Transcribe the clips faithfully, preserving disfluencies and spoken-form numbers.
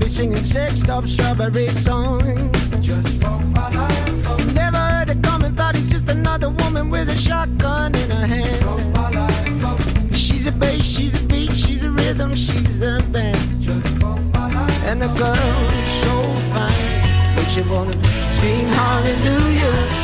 be singing sexed up strawberry songs. Just for my life. Never heard it coming, thought he's just another woman with a shotgun in her hand. For my life. She's a bass, she's a beat, she's a rhythm, she's the band. Just for my life. And the girl so fine, makes you wanna scream hallelujah.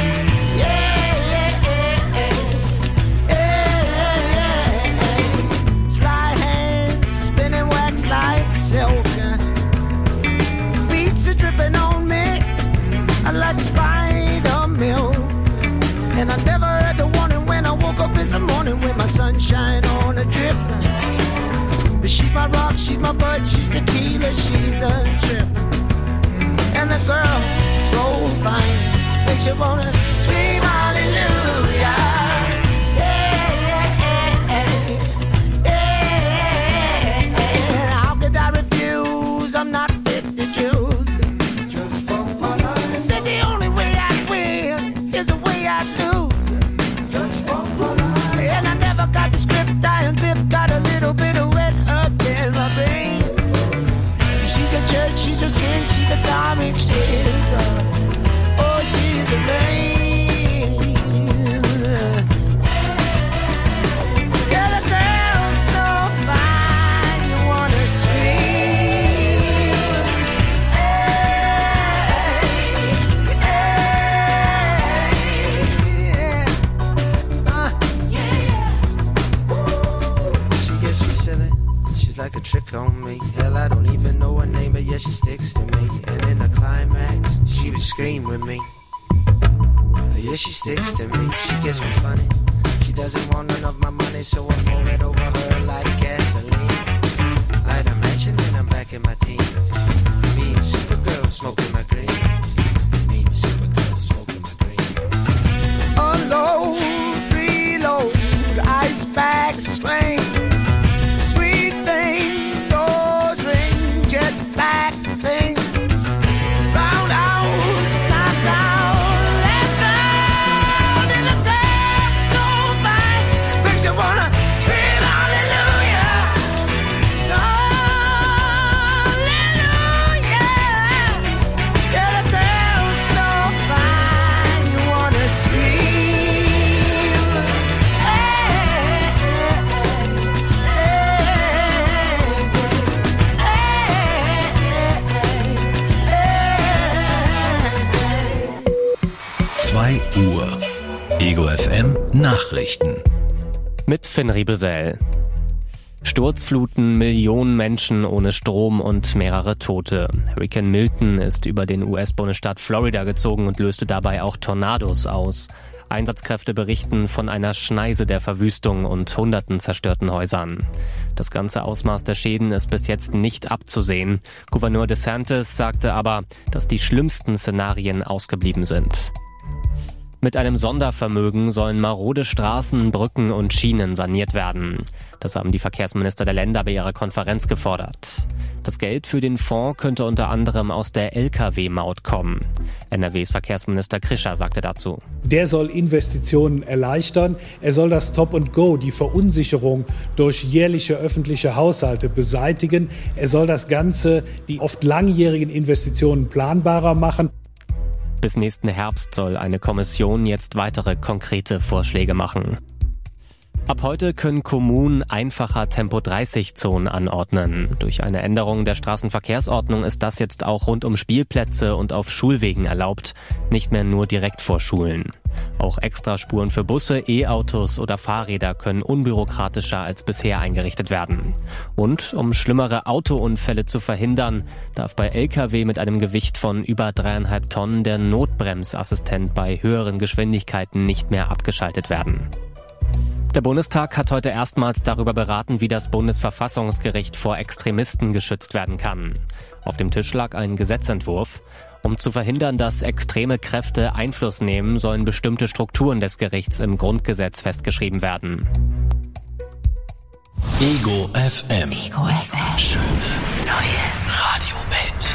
Like spider milk. And I never heard the warning when I woke up in the morning with my sunshine on a drip. But she's my rock, she's my bud, she's tequila, she's the trip. And the girl, so fine, makes you wanna scream hallelujah. Yeah, yeah, yeah, yeah, yeah. How could I refuse? I'm not fit to choose. Got a little bit of wet up in my brain. She's a church, she's a sin, she's a comic strip. Oh, she's the rain. Yeah, the girl's so fine, you wanna scream. Hey, hey, yeah. Uh, She's like a trick on me. Hell, I don't even know her name, but yeah, she sticks to me. And in the climax, she would scream with me. Yeah, she sticks to me. She gets me funny. She doesn't want none of my money, so I pour it over her like gasoline. Light a match and then I'm back in my teens. Me and Supergirl smoking my green. Me and Supergirl smoking my green. Unload, reload, ice bag swing. zwei Uhr. Ego F M Nachrichten. Mit Finn Riebesell. Sturzfluten, Millionen Menschen ohne Strom und mehrere Tote. Hurrikan Milton ist über den U S-Bundesstaat Florida gezogen und löste dabei auch Tornados aus. Einsatzkräfte berichten von einer Schneise der Verwüstung und hunderten zerstörten Häusern. Das ganze Ausmaß der Schäden ist bis jetzt nicht abzusehen. Gouverneur DeSantis sagte aber, dass die schlimmsten Szenarien ausgeblieben sind. Mit einem Sondervermögen sollen marode Straßen, Brücken und Schienen saniert werden. Das haben die Verkehrsminister der Länder bei ihrer Konferenz gefordert. Das Geld für den Fonds könnte unter anderem aus der L K W-Maut kommen. N R Ws Verkehrsminister Krischer sagte dazu: Der soll Investitionen erleichtern. Er soll das Stop and Go, die Verunsicherung durch jährliche öffentliche Haushalte beseitigen. Er soll das Ganze, die oft langjährigen Investitionen planbarer machen. Bis nächsten Herbst soll eine Kommission jetzt weitere konkrete Vorschläge machen. Ab heute können Kommunen einfacher Tempo dreißig Zonen anordnen. Durch eine Änderung der Straßenverkehrsordnung ist das jetzt auch rund um Spielplätze und auf Schulwegen erlaubt, nicht mehr nur direkt vor Schulen. Auch Extraspuren für Busse, E-Autos oder Fahrräder können unbürokratischer als bisher eingerichtet werden. Und um schlimmere Autounfälle zu verhindern, darf bei L K W mit einem Gewicht von über dreieinhalb Tonnen der Notbremsassistent bei höheren Geschwindigkeiten nicht mehr abgeschaltet werden. Der Bundestag hat heute erstmals darüber beraten, wie das Bundesverfassungsgericht vor Extremisten geschützt werden kann. Auf dem Tisch lag ein Gesetzentwurf. Um zu verhindern, dass extreme Kräfte Einfluss nehmen, sollen bestimmte Strukturen des Gerichts im Grundgesetz festgeschrieben werden. Ego F M. Ego F M. Schöne neue Radiowelt.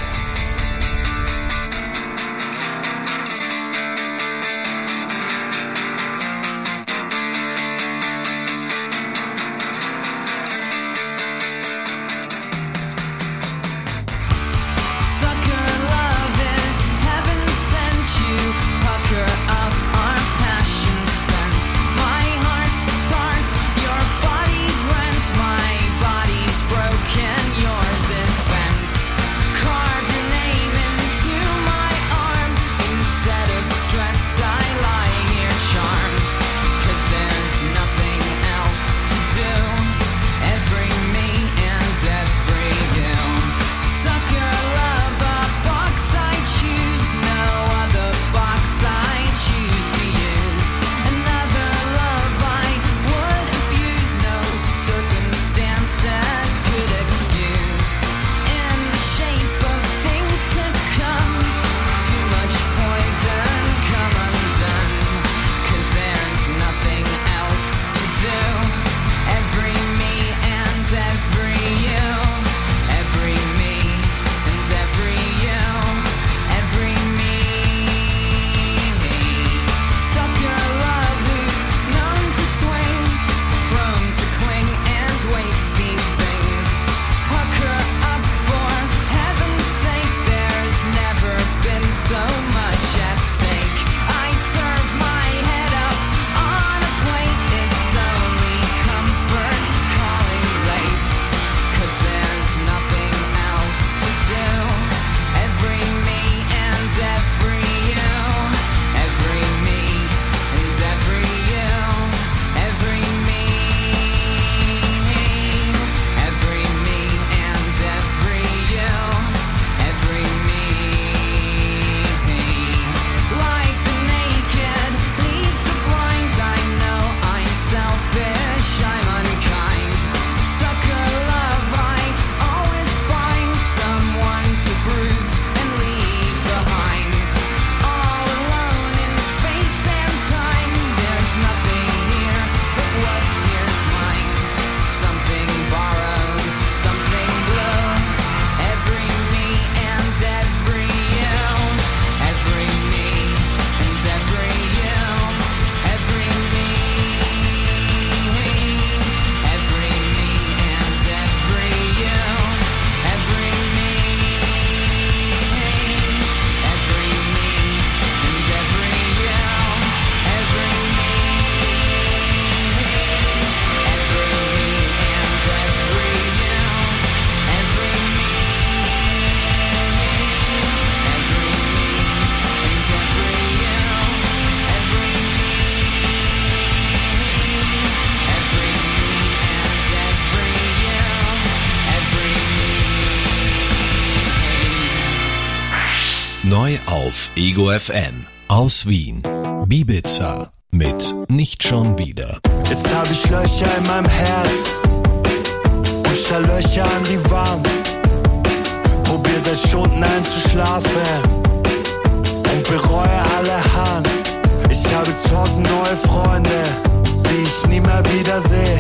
Neu auf Ego F M aus Wien. Bibiza mit Nicht schon wieder. Jetzt hab ich Löcher in meinem Herz und stell Löcher an die Wand. Probier seit Stunden einzuschlafen und bereue allerhand. Ich habe tausend neue Freunde, die ich nie mehr wiedersehe.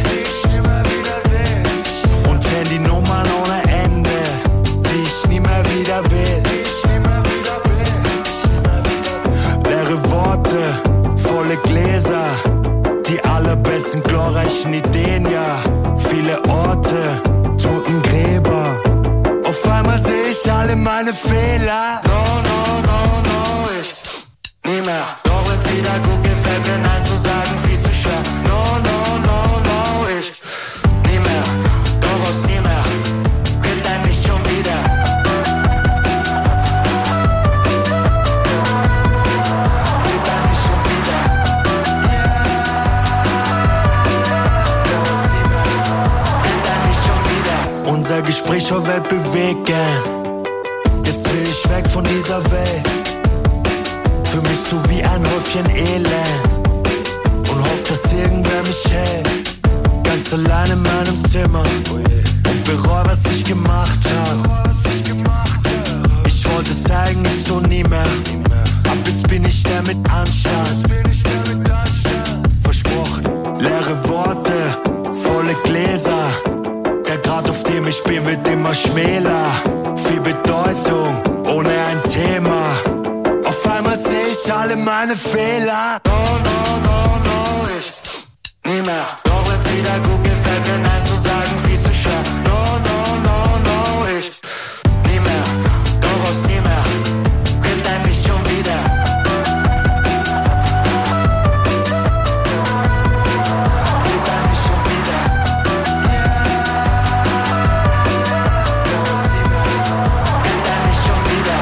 Und Handynummern ohne Ende, die ich nie mehr wieder will. Leere Worte, volle Gläser, die allerbesten glorreichen Ideen, ja. Viele Orte, Totengräber. Auf einmal sehe ich alle meine Fehler. No, no, no, no, ich nie mehr. Doch wenn's wieder gut gefällt mir Nein zu sagen, viel zu schwer. No, no, no, no, ich nie mehr. Doch aus nie mehr. Kriegt ein nicht schon wieder. Kriegt ein nicht schon wieder. Doch aus nie mehr. Kriegt ein nicht schon wieder. Unser Gespräch war weltbewegend. Jetzt will ich weg von dieser Welt. Für mich so wie ein Häufchen Elend. Und hoff, dass irgendwer mich hält. Ganz allein in meinem Zimmer. Und bereu, was ich gemacht hab. Ich wollte es eigentlich so nie mehr. Ab jetzt bin ich der mit Anstand. Versprochen, leere Worte, volle Gläser. Der Grad, auf dem ich bin, wird immer schmäler. Viel Bedeutung, ohne ein Thema. Auf einmal seh ich alle meine Fehler. No, no, no, no, ich nie mehr. Doch wenn's wieder gut gefällt mir Nein zu sagen, viel zu schwer. No, no, no, no, ich nie mehr. Doch aus nie mehr. Kriegt ein nicht schon wieder. Kriegt ein nicht schon wieder. Doch aus nie mehr. Kriegt ein nicht schon wieder.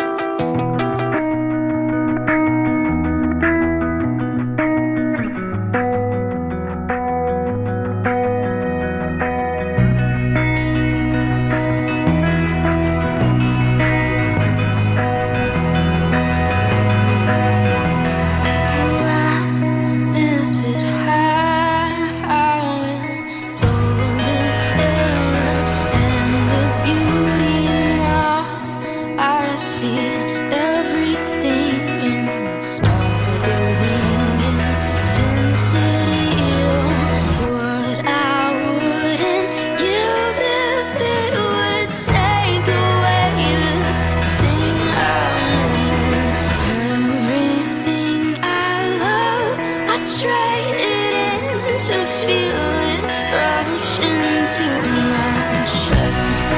Is it how it's told its error and the beauty now? I see everything in startling intensity. What I wouldn't give if it would take away the sting I'm in. Everything I love, I trade it in to feel it rush into my chest.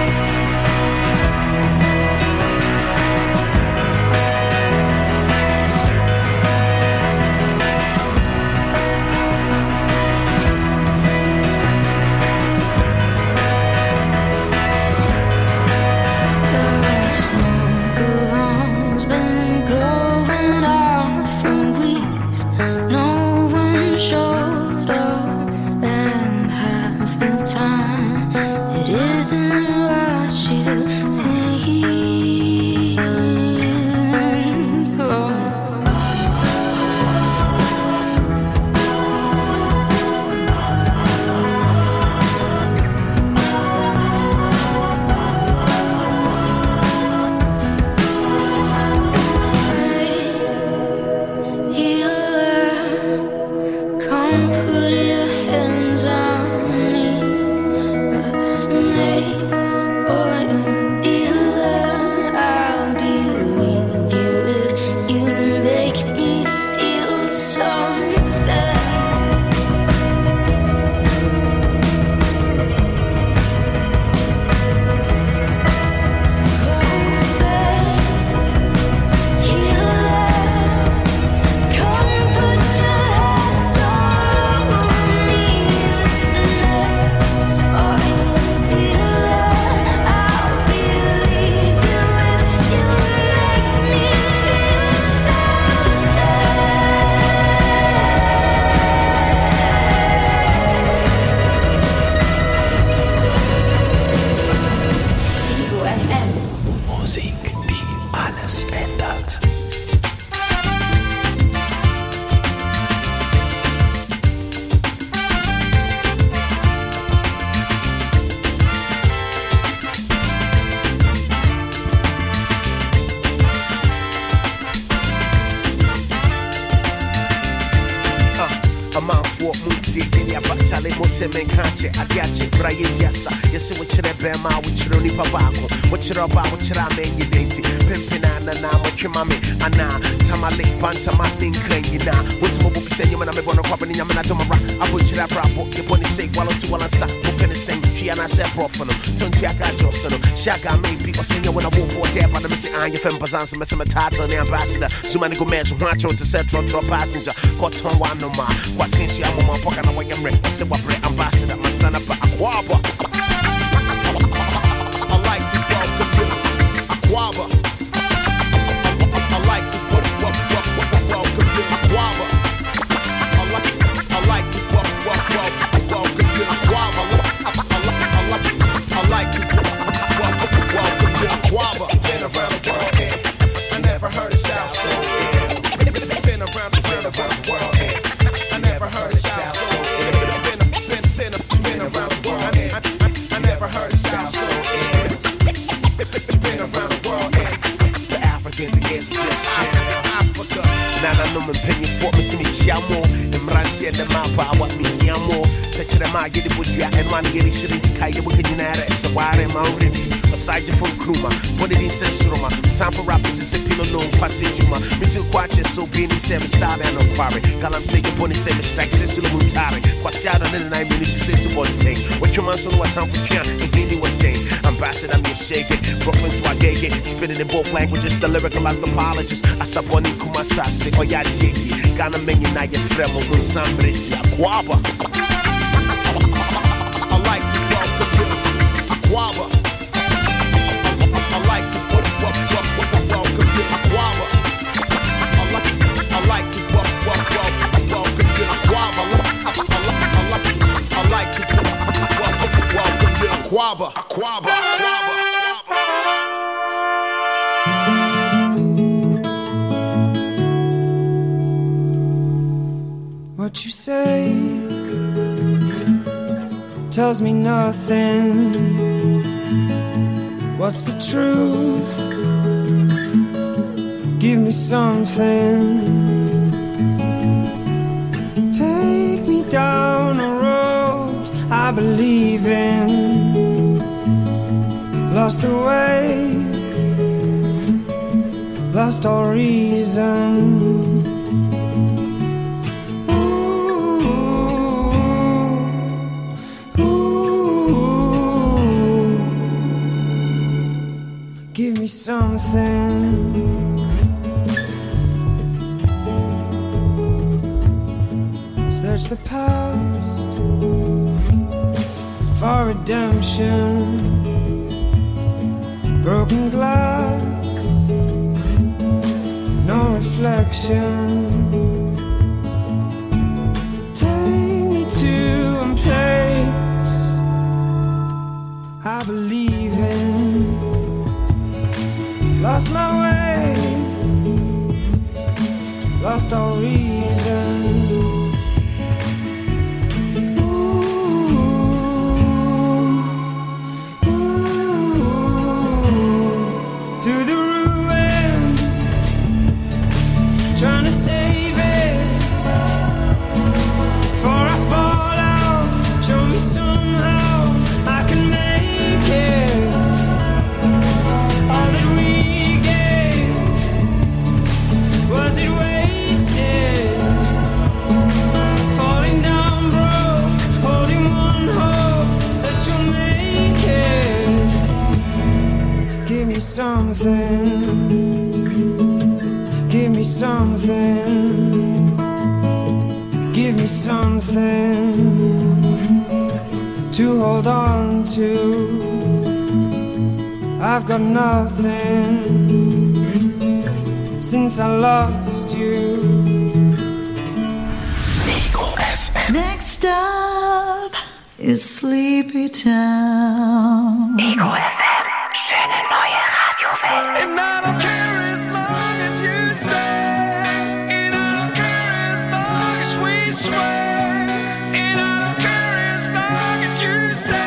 The smoke alarm's been going off for weeks. No one showed up, and half the time it isn't Tamale Motemen Kanche, Adiache, Braye Diasa, yes, what you bema, which you don't pabako, what you're about, what you're making you dainty, Pimpina, what you mammy, Anna, Tamale, Pantamalin, Krangina, what's mobile for saying when I'm going to crop in Yamana Tomara, I put you that bravo, you want to say, while to one answer, what can I say? She and I said, Profano, Tontiaka Johnson, Shaka may be or senior when I walk for there, but I'm missing Anya Fembazans, Messamata, and the ambassador, Zumanigo Match, Rancho to Central Drop Passenger, Cotton one no more, what since you are my pocket, I am ready, I said, what bread ambassador, my son of Aquaba. I like to welcome you, Aquaba. I like to welcome you, Aquaba. I like to welcome you, Aquaba. I like to welcome you, Aquaba. Been around the world, and I never heard a style so ill. Been around the world, around the world, and I never heard a style so ill. Been, been, been, been around the world, and I, I, I never heard a style so ill. Been around the world, and the Africans against just chill. Africa, Nana no me penny for me, see me chiamo. Emranti and the mapa, what me yamo. Touch them, I get the butcher, and one get it shit into Kaya with the United. So why am I review? Aside from Kruma, but it is Sensuruma. Time for rappers to say Pino no passage. Me too quite so being him seven star and no quarry. Galam say your bonnet seven strike is a Mutari. Quasiada and nine minutes to say so one thing. What your man so what time for Kian and Hindi one thing. Ambassador, I'm your shake it. Brooklyn to my gay, spitting in both languages. The lyrical anthropologist. I supponi Kumasasi or Yadiki. Ghana men united Fremo with somebody. Aquaba. I like to welcome you, Aquaba. I like to welcome you, Aquaba. I like to welcome you, Aquaba. I like to welcome you, Aquaba. Aquaba. What you say tells me nothing. What's the truth? Give me something. Take me down a road I believe in. Lost the way, lost all reason. Give me something. Search the past for redemption. Broken glass, no reflection. Take me to a place I believe in. Lost my way, lost all reason. Ooh, ooh, through the ruins, trying to save it. Before I fall out, show me somehow I can make it. All that we was it wasted? Falling down broke, holding one hope that you'll make it. Give me something. Give me something. Give me something to hold on to. I've got nothing since I lost you. Ego F M. Next up is Sleepy Town. Ego F M. Schöne neue Radiowelt. And I don't care as long as you say. And I don't care as long as we swear. And I don't care as long as you say.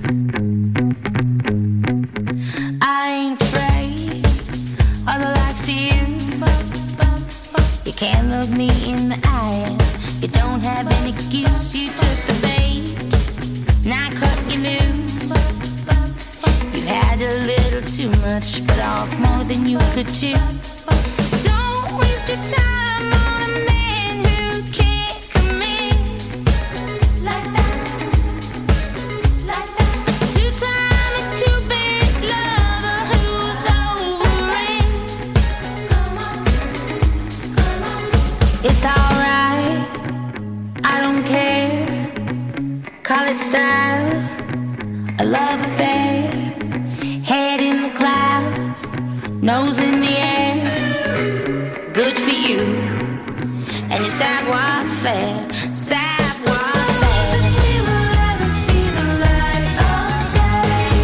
I ain't afraid of the likes of you. You can't look me in the eye. You don't have an excuse. You took the bait, now cut you loose. You had a little too much, but off more than you could chew. Don't waste your time on a man who can't come in like that, like that. Two-time and two-bit lover who's over it. Come on, come on. It's alright, I don't care. Call it style, a love affair. Head in the clouds, nose in the air. Good for you and your savoir-faire, savoir-faire. If we will ever see the light of day,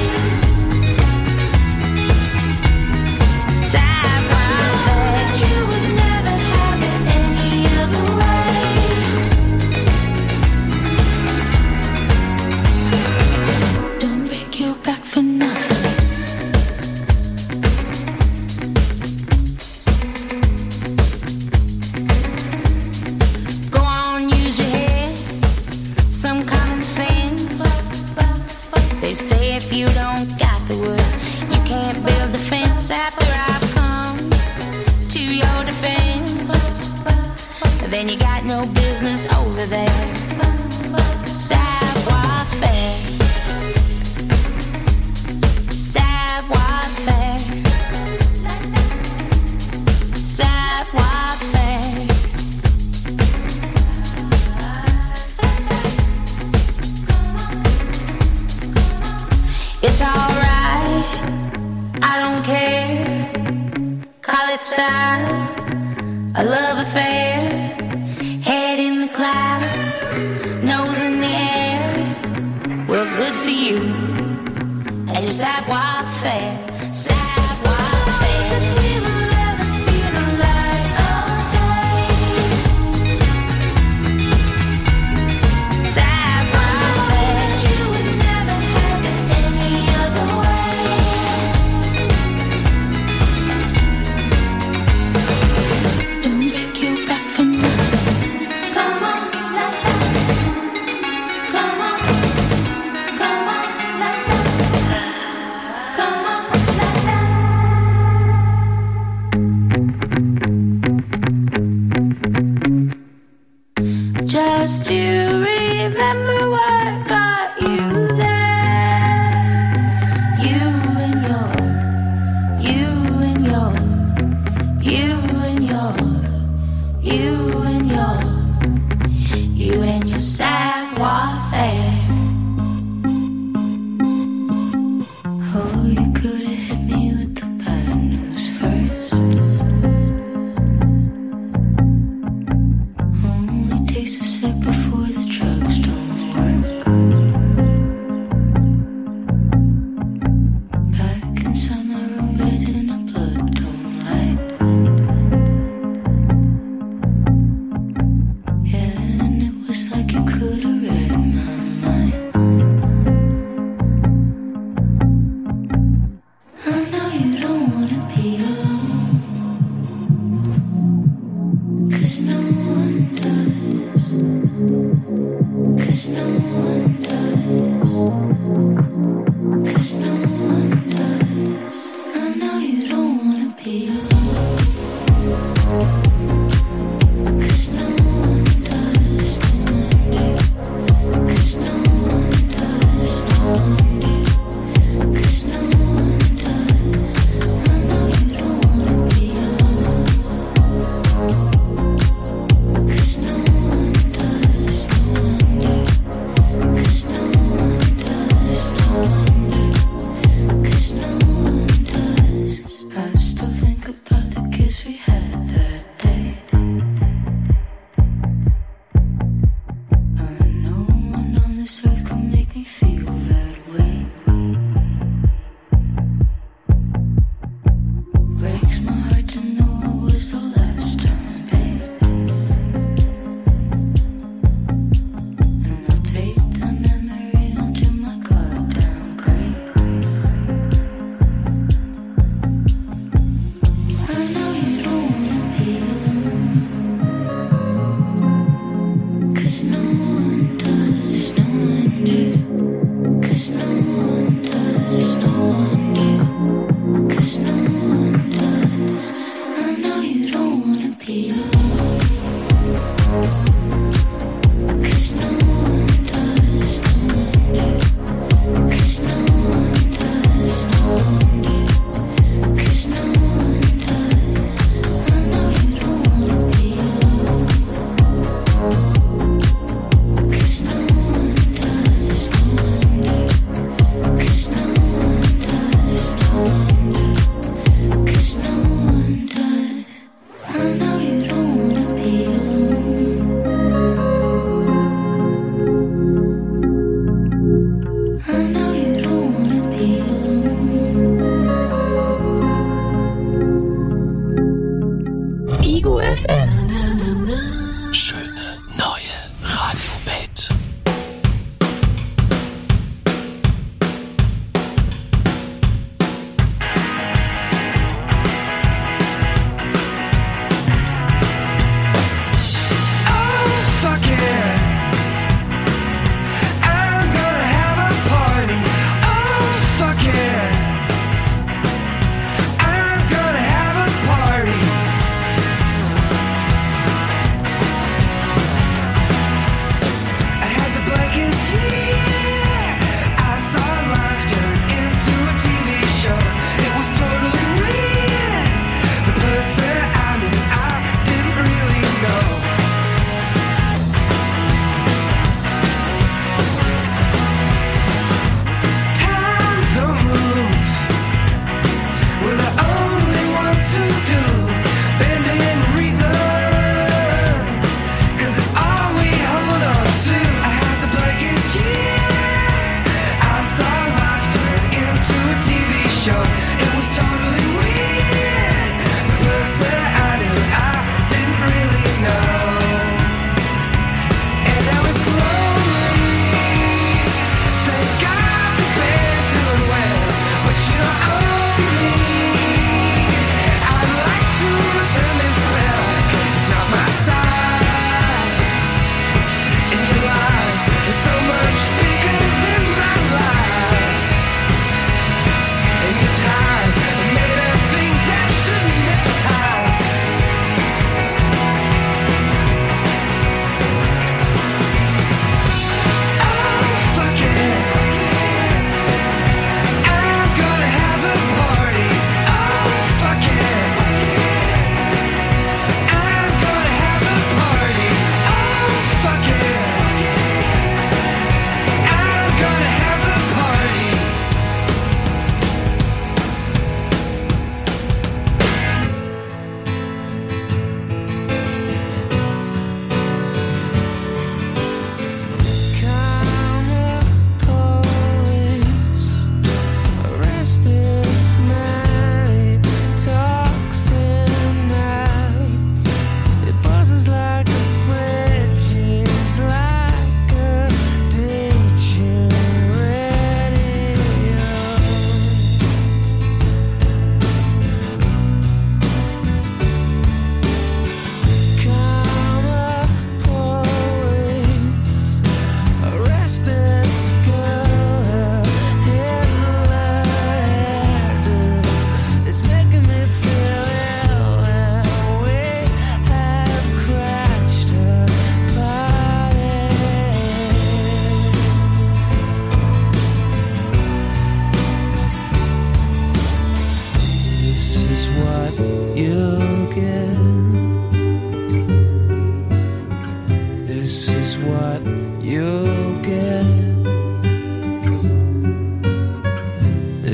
savoir-faire. You would never have it any other way. Don't break your back for nothing. If you don't got the wood, you can't build a fence after I've come to your defense. Then you got no business over there. Savoir-faire, savoir-faire, savoir-faire. It's alright, I don't care. Call it style, a love affair. Head in the clouds, nose in the air. Well, good for you and your savoir-faire, savoir-faire. If we will ever see the light of day, savoir-faire. You would never have it any other way. Don't break your back for nothing. Come on, like that. Come on, come on, like that. Come on, like that. Just to remember what got you there. You and your, you and your, you and your, you and your, you and your savoir-faire. Oh, you could have hit me with the bad news first. Only takes a sec before the drugs don't work. Back inside my room, breathing a blood don't light. Yeah, and it was like you could have read my mind. I know you don't wanna be alone, 'cause no one does, 'cause no one does, 'cause no one does. I know you don't wanna be alone, 'cause no one does, no wonder, 'cause no one does, no wonder, 'cause no one does. I know you don't wanna be alone, 'cause no one does, no wonder, 'cause no one does, no wonder, 'cause no one does. I still think about the kiss we had that day. I know one on this earth can make me feel that way. Breaks my heart to know it was the last time, babe. And I'll take the memory until my goddamn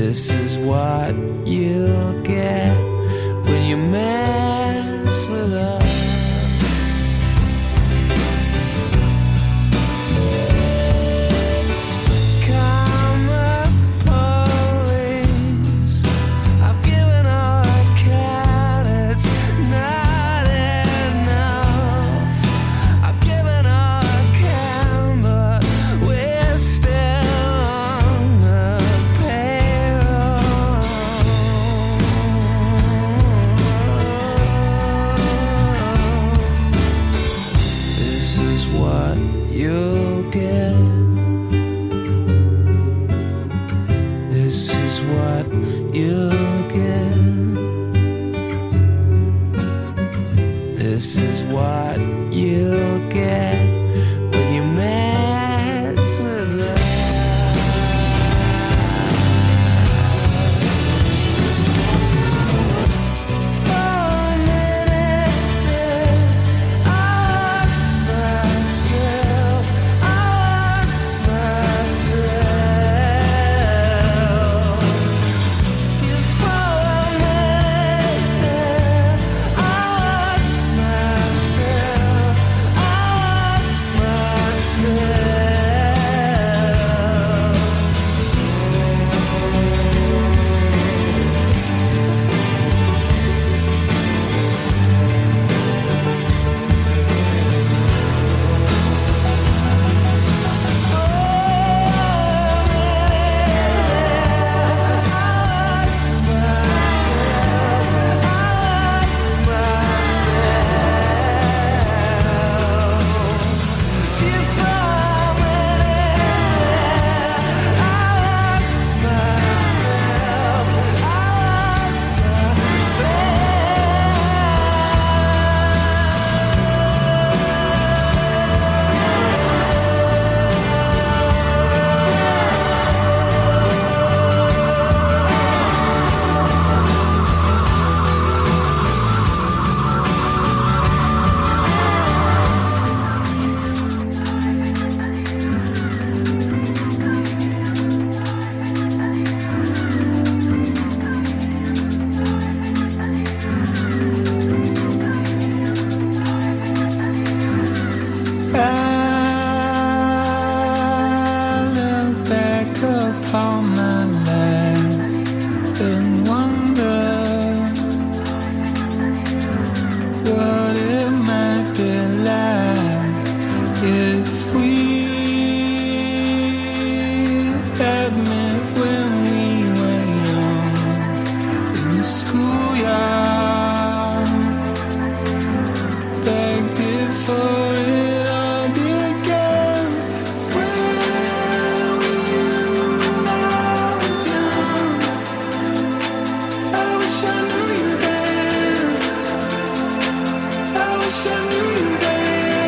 This is what you'll get when you mess with us. This is what you'll get when you mess with us.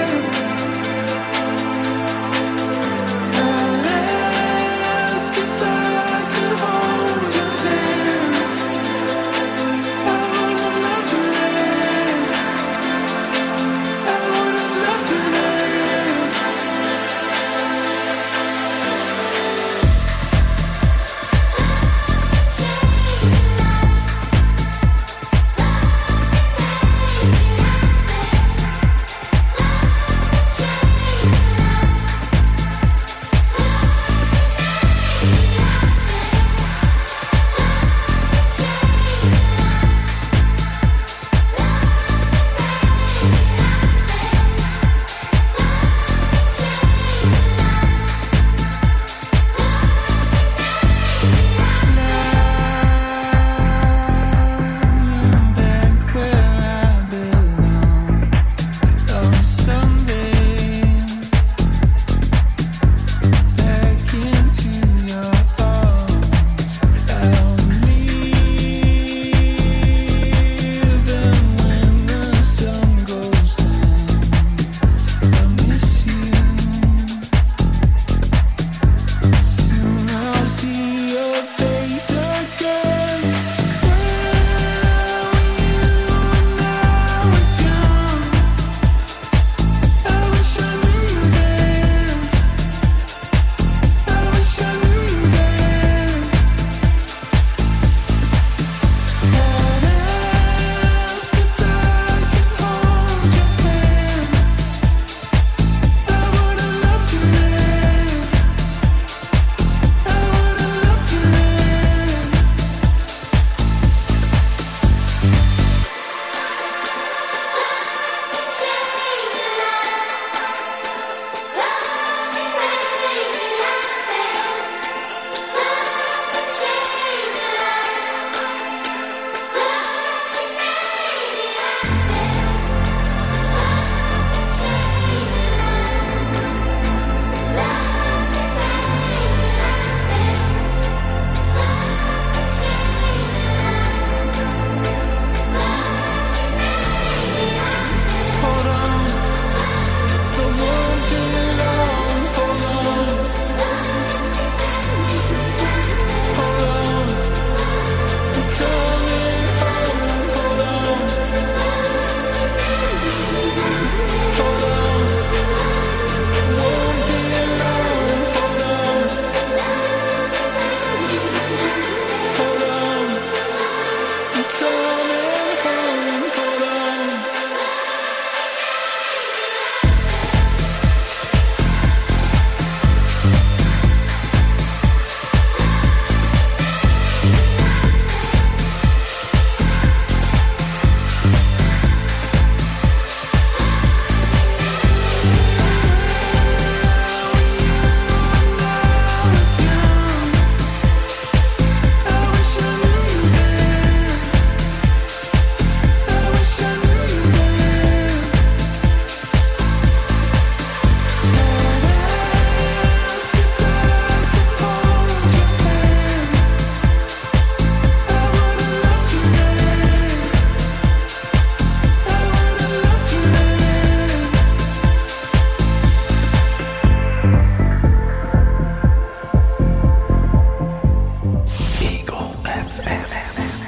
If I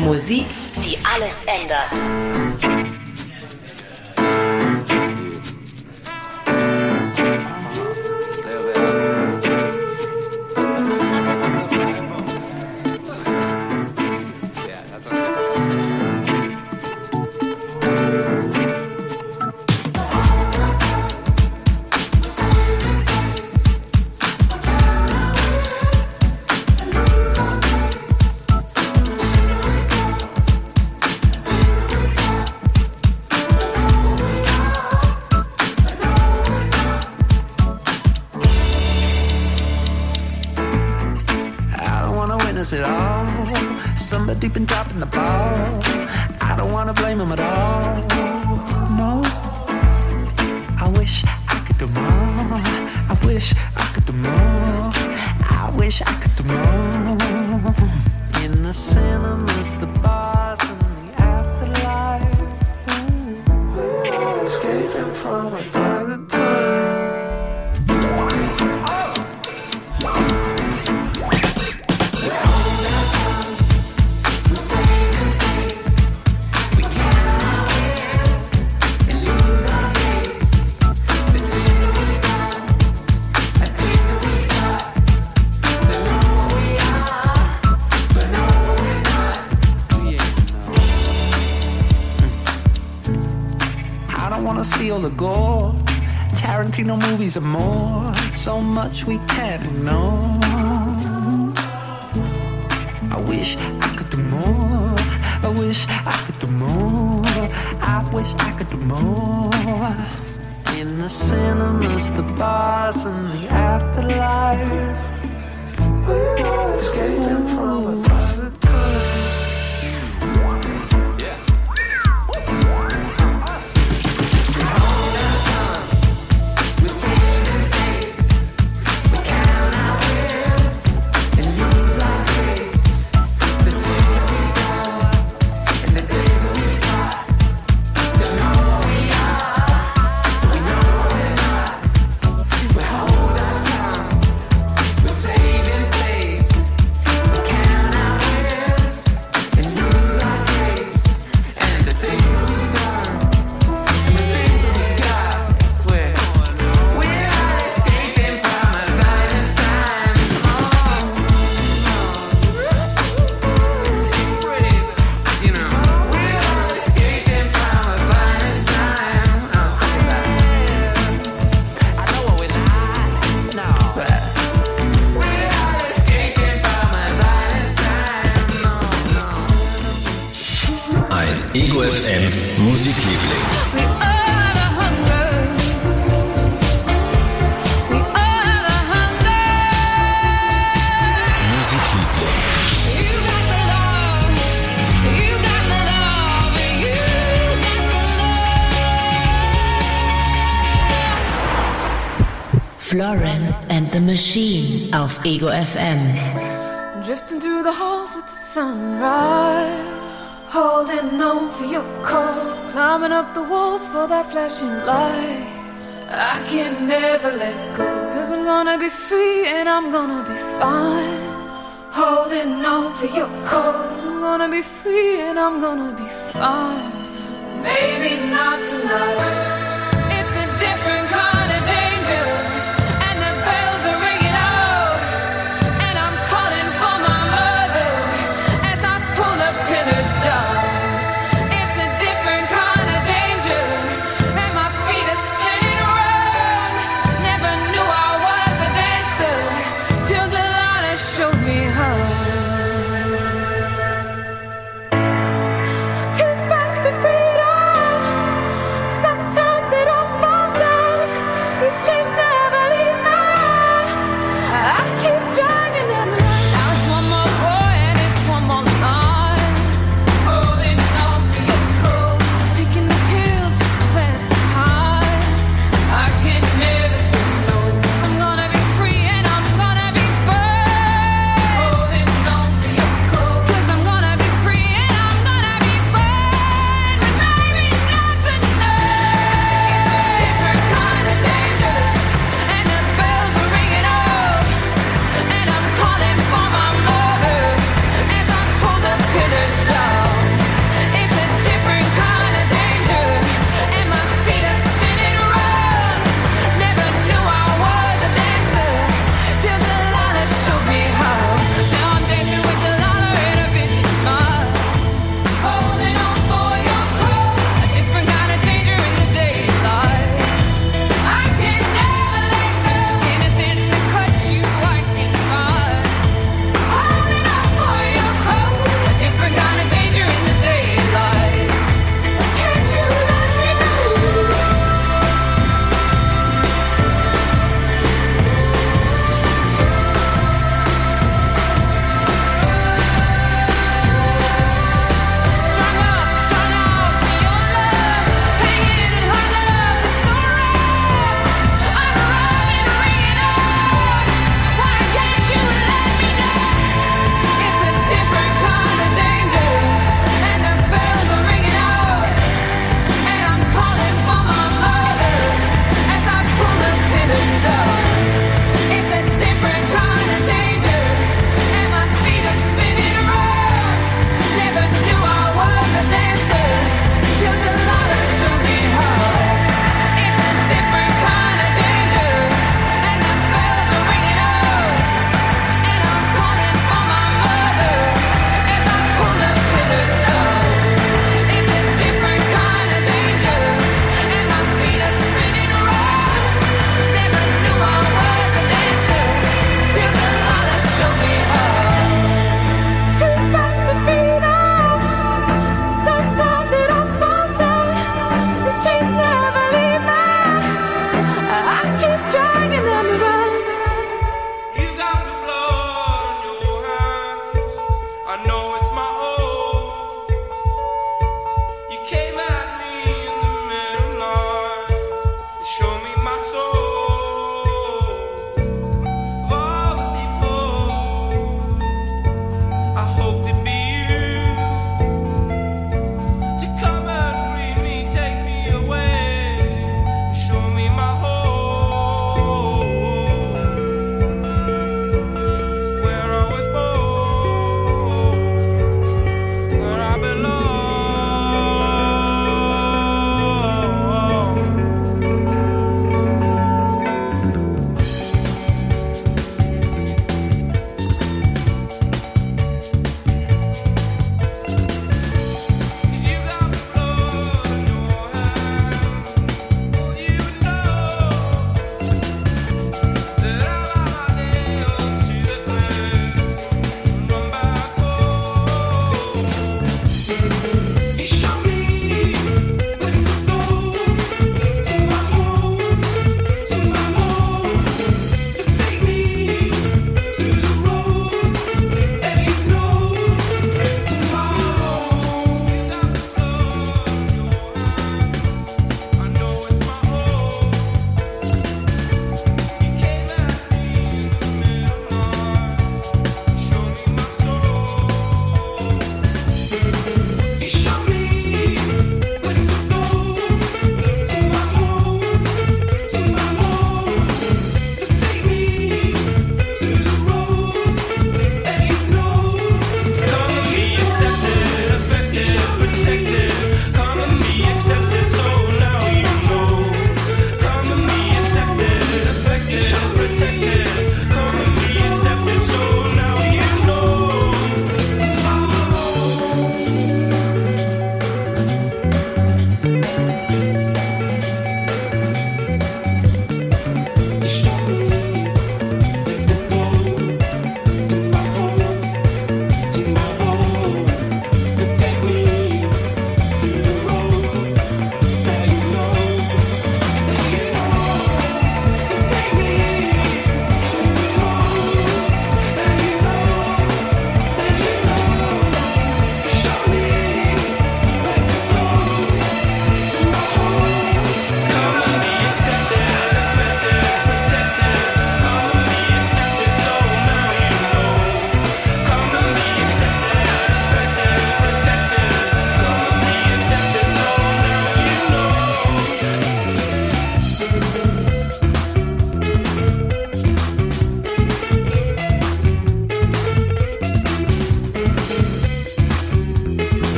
Musik, die alles ändert. It all. Somebody been dropping the ball. I don't wanna blame him at all. No, I wish I could do more. I wish I could do more. I wish I could do more. In the cinemas, the bars, and the afterlife. Ooh, escaping from it by the time. See all the gore. Tarantino movies are more. So much we can't ignore. I wish I could do more. I wish I could do more. I wish I could do more. In the cinemas, the bars, and the afterlife. We are escaping from a private time. Ego F M Musikliebling. Florence and the Machine auf Ego F M. Drifting through the halls with the sunrise, holding on for your call, climbing up the walls for that flashing light. I can never let go, cause I'm gonna be free and I'm gonna be fine. Holding on for your cause, I'm gonna be free and I'm gonna be fine. Maybe not tonight. It's a different kind of danger, and the bells are ringing out, and I'm calling for my mother as I pull the pillars down. It's a different kind of danger, and my feet are spinning around. Never knew I was a dancer till Delilah showed me how. Too fast for freedom, sometimes it all falls down. These chains never leave me. I keep dragging them around. Now it's one more boy and it's one more line. Holding on for your coat, taking the pills just to pass the time. I can never say no. I'm gonna be free and I'm gonna be free. Holding on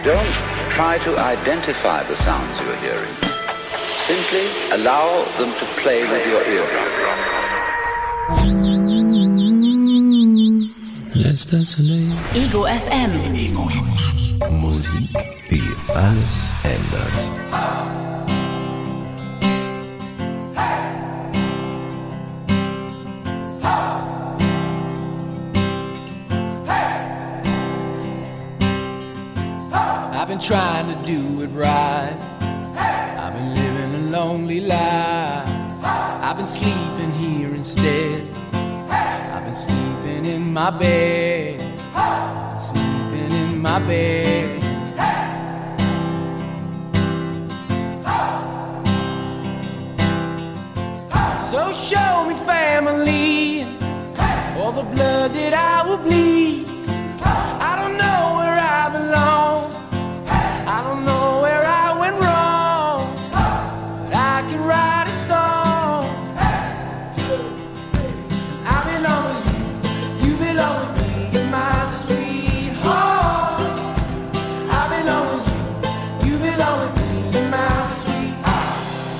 Don't try to identify the sounds you are hearing. Simply allow them to play with your eardrum. Ego F M. Ego F M. Musik, die alles ändert. I've been trying to do it right. I've been living a lonely life. I've been sleeping here instead. I've been sleeping in my bed. Sleeping in my bed. So show me family, all the blood that I will bleed. I don't know where I belong. I don't know where I went wrong, but I can write a song. I belong with you, you belong with me, my sweetheart. I belong with you, you belong with me, my sweetheart.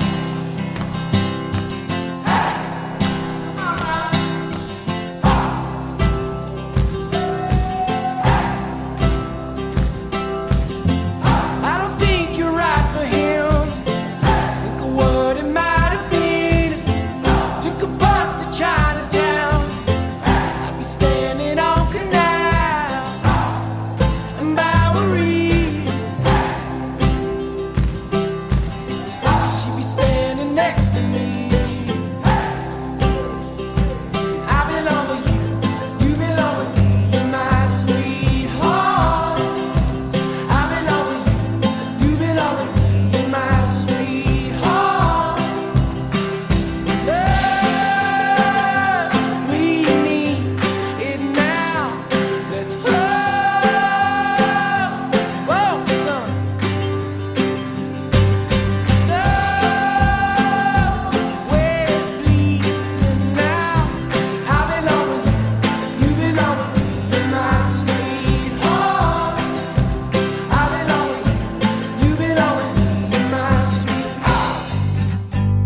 I don't think you're right for him. Think of what it might have been if you took a bus to Chinatown. I'd be standing on Canal and Bowery. She'd be standing next to me. I belong with you, you belong with me, my sweetheart. I belong with you, you belong with me, my sweetheart. Love, we need it now. Let's hold for some. So we're bleeding now. I belong with you, you belong with me, my sweetheart. I belong with you, you belong with me, my sweetheart.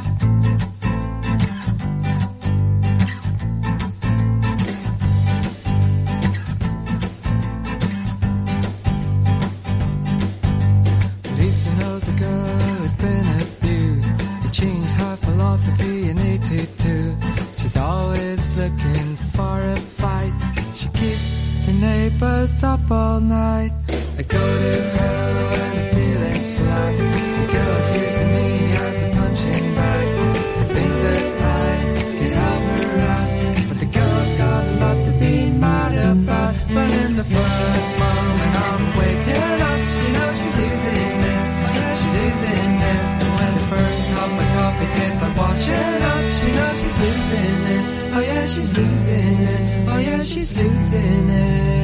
Lisa knows a girl who's been abused. They changed her philosophy in eighty-two. She's always looking for a fight. She keeps the neighbors up all night. I go to her when the feelings fly. The girl's using me as a punching bag. I think that I could help her out, but the girl's got a lot to be mad about. But in the first moment of waking up, she knows she's losing it. She's losing it. And when the first cup of coffee tastes like washing up, she knows she's losing it. Oh yeah, she's losing it. Oh yeah, she's losing it.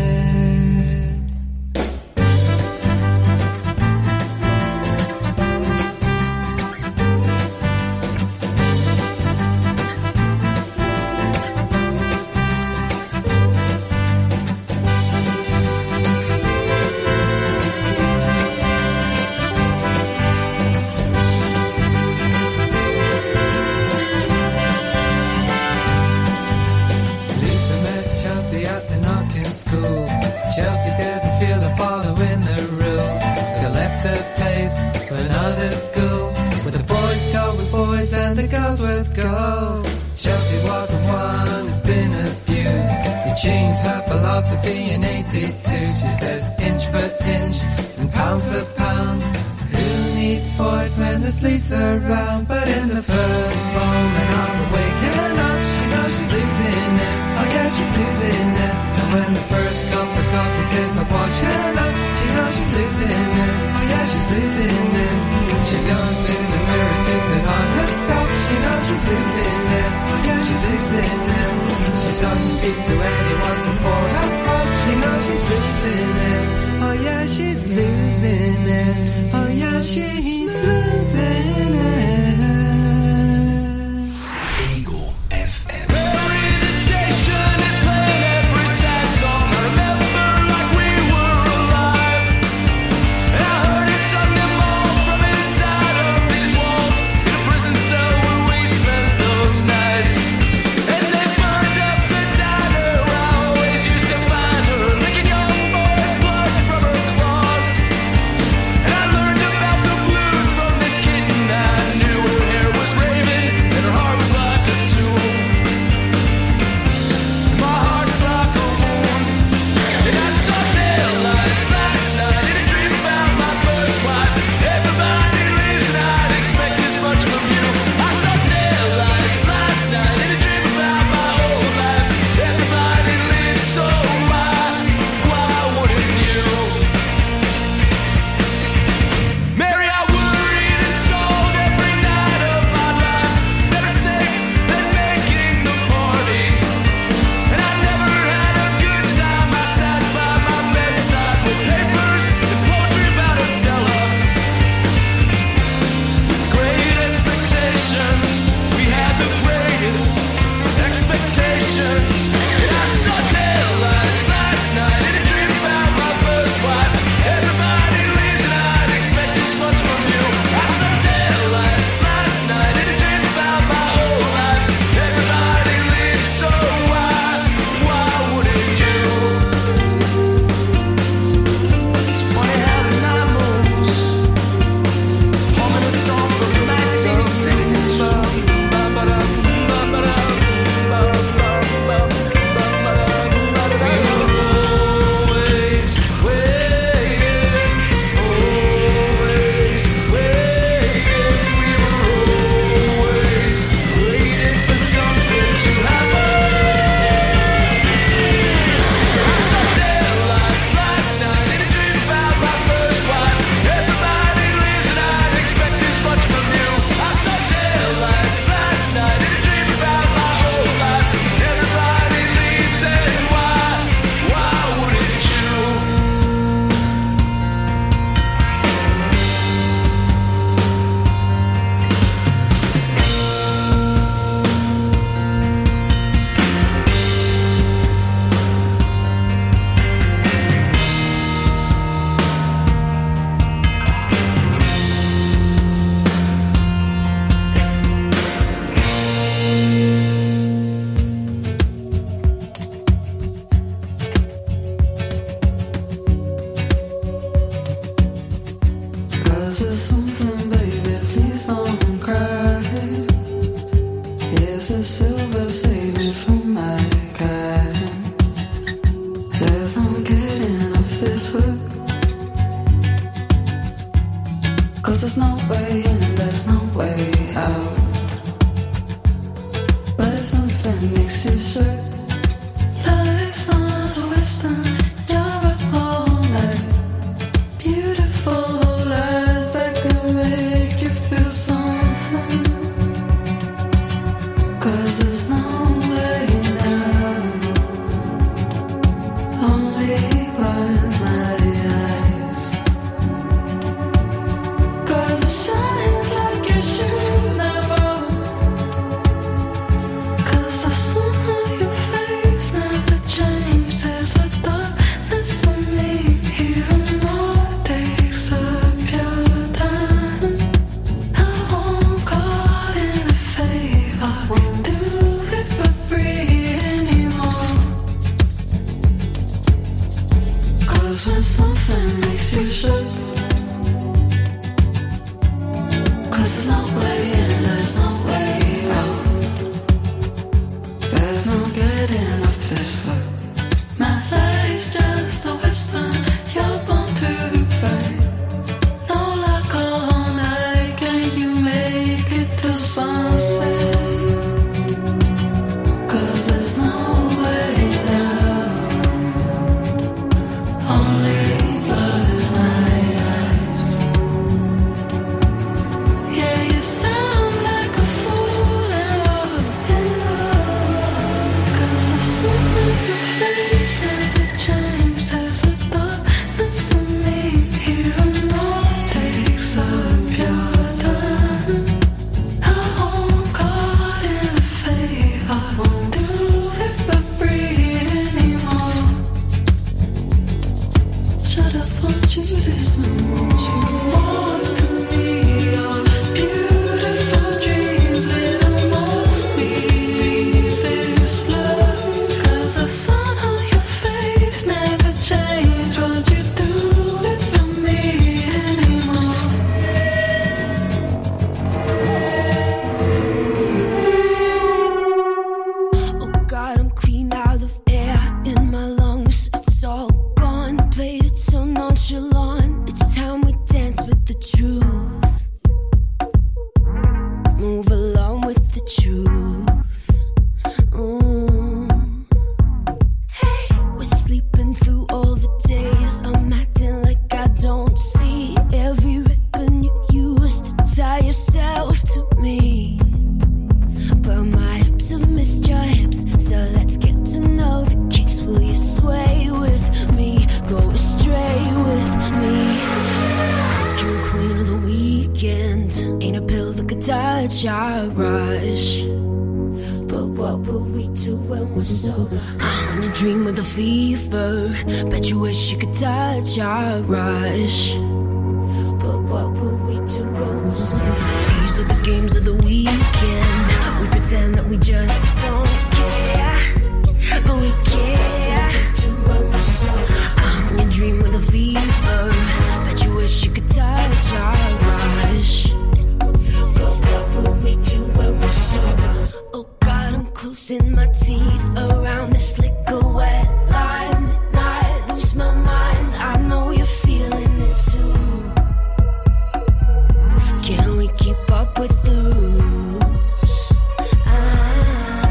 Lisa met Chelsea at the knocking school. Chelsea didn't feel like following the rules. They left the place for another school, where the boys go with boys and the girls with girls. Chelsea wasn't one who's been abused. They changed her philosophy in eighty-two. She says inch for inch and pound for pound. Who needs boys when there's Lisa around? But in the first moment of waking up, she knows she's losing it. Oh yeah, she's losing it. And when the first cup of coffee tastes like washing up, she knows she's losing it. Oh yeah, she's losing it. She goes to the mirror to put on her stuff. She knows she's losing it. Oh yeah, she's losing it. She doesn't speak to anyone to for her cup. She knows she's losing it. Oh yeah, she's losing it. Oh yeah, she's losing it. Ego F M. Station is playing every sad song. I remember like we were alive. Cause there's something, baby, please don't cry. Yes, the silver saved me from my guiding. There's no getting off this hook. Cause there's no way in and there's no way out. But if something makes you sure, life's not a western, you're up all night. Beautiful lies that can make you feel something. Cause there's no way now, only blinds my eyes. Cause the sun is like your shoes never. Cause the sun on your face never changed. There's a darkness in me, even more takes up your time. I won't call in a favor, won't do it for free anymore. Cause when something makes you shook, cause there's no way in and there's no way out. There's no getting up this hook. My life's just a western, you're born to fight. No luck all night, can you make it till sunset? Cause there's no way now, only blood's my eyes. Yeah, you sound like a fool in love, in love. Cause the sun on your face never changed. There's a darkness in me, even more takes up your time. I won't call in a favor, won't do it for free anymore. Shut up, won't you listen? Won't you walk to me? Your beautiful dreams, little more. We leave this love. Cause the sun on your face never changed. Won't you do it for me anymore? Oh God, I'm clean out of air in my lungs. It's all gone. Played it so nonchalant. It's time we dance with the truth. Move along with the truth. Mm. Hey, we're sleeping through all the days. I'm acting like I don't see every ribbon you used to tie yourself to me. But my hips have missed your hips, so let's get to know the kicks. Will you sway with me? Go astray with me. You're queen of the weekend. Ain't a pill that could touch our rush. But what will we do when we're sober? I wanna dream with a fever. Bet you wish you could touch our rush. But what will we do when we're sober? These are the games of the weekend. We pretend that we just don't care, but we care. Do what we're sober. I wanna dream with a fever. Bet you wish you could touch our rush. But what will we do when we're sober? Oh God, I'm closing my teeth around this liquor wet lime. Midnight, lose my mind. I know you're feeling it too. Can we keep up with the rules? Ah.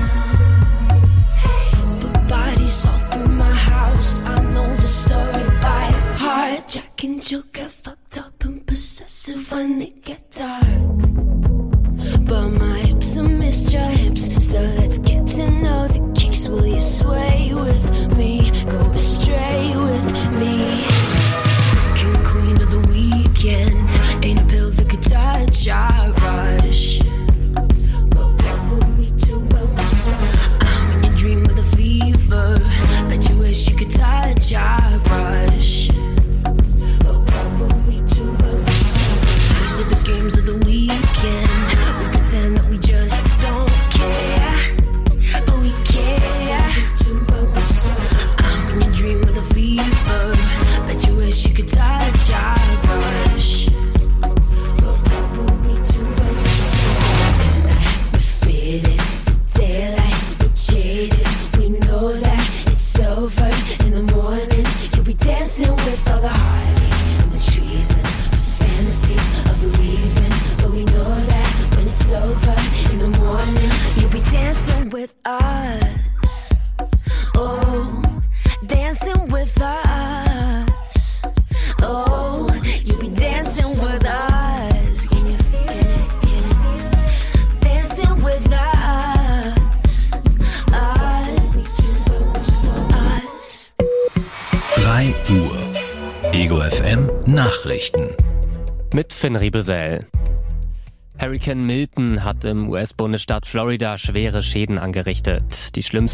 But bodies all through my house. I know the story by heart. Jack and Jill get fucked up and possessive when they get dark. But my hips have missed your hips, so let's get to know the kicks. Will you sway with me? Go astray with me. King queen of the weekend. Ain't a pill that could touch our rush. But what will we do when we're sober? I'm in your dream with a fever. Bet you wish you could touch our rush. But what will we do when we're sober? These are the games of the weekend. We pretend that we just don't care, but we care. Do what we're sober. I'm in your dream with a fever. Bet you wish you could touch our rush. us. Oh, dancing with us. Oh, you be dancing with us. Can you feel it? Can you feel it? Dancing with us. Us. Us. drei Uhr. Ego F M Nachrichten. Mit Finn Riebesell. Hurrikan Milton hat im U S-Bundesstaat Florida schwere Schäden angerichtet. Die schlimmsten